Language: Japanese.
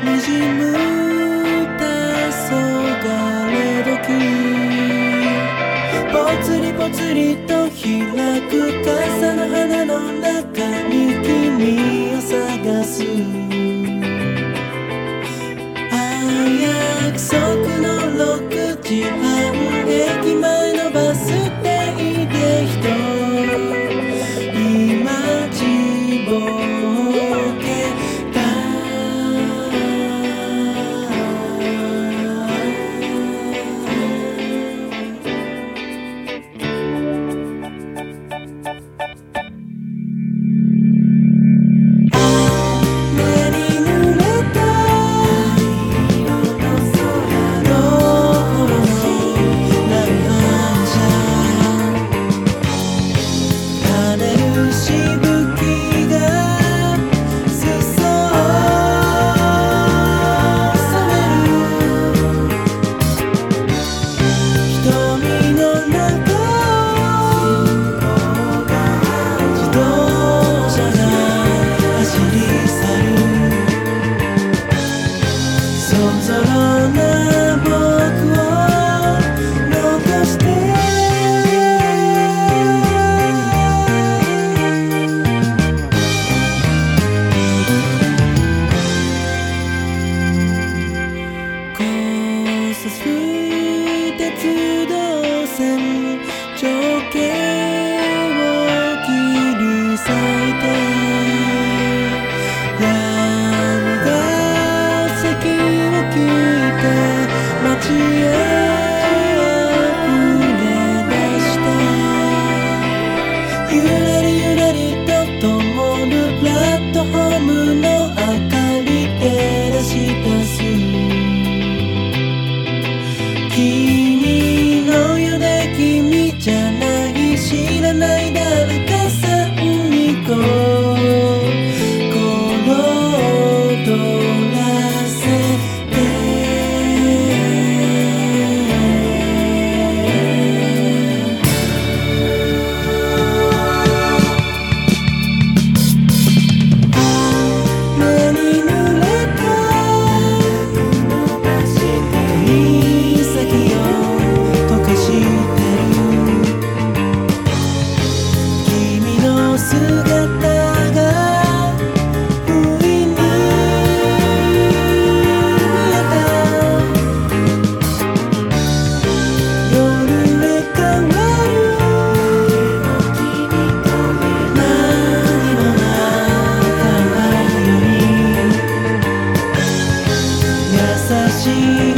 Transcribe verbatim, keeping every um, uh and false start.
にじむ黄昏時、ぽつりぽつりと開く傘の花の中に君を探す。約束のろくじはん、駅前のバス停で一人今ちぼけた。鉄道線情景を切り裂いて、闇が席を切って街へ溢れ出して、ゆらりゆらりと灯るプラットフォームの明かり照らし出す。君の世で君じゃない知らない誰かさんにこ心躍らせて。目に濡れた指先を溶かしてる君の姿が不意に見えた。夜へ変わる何もないように優しい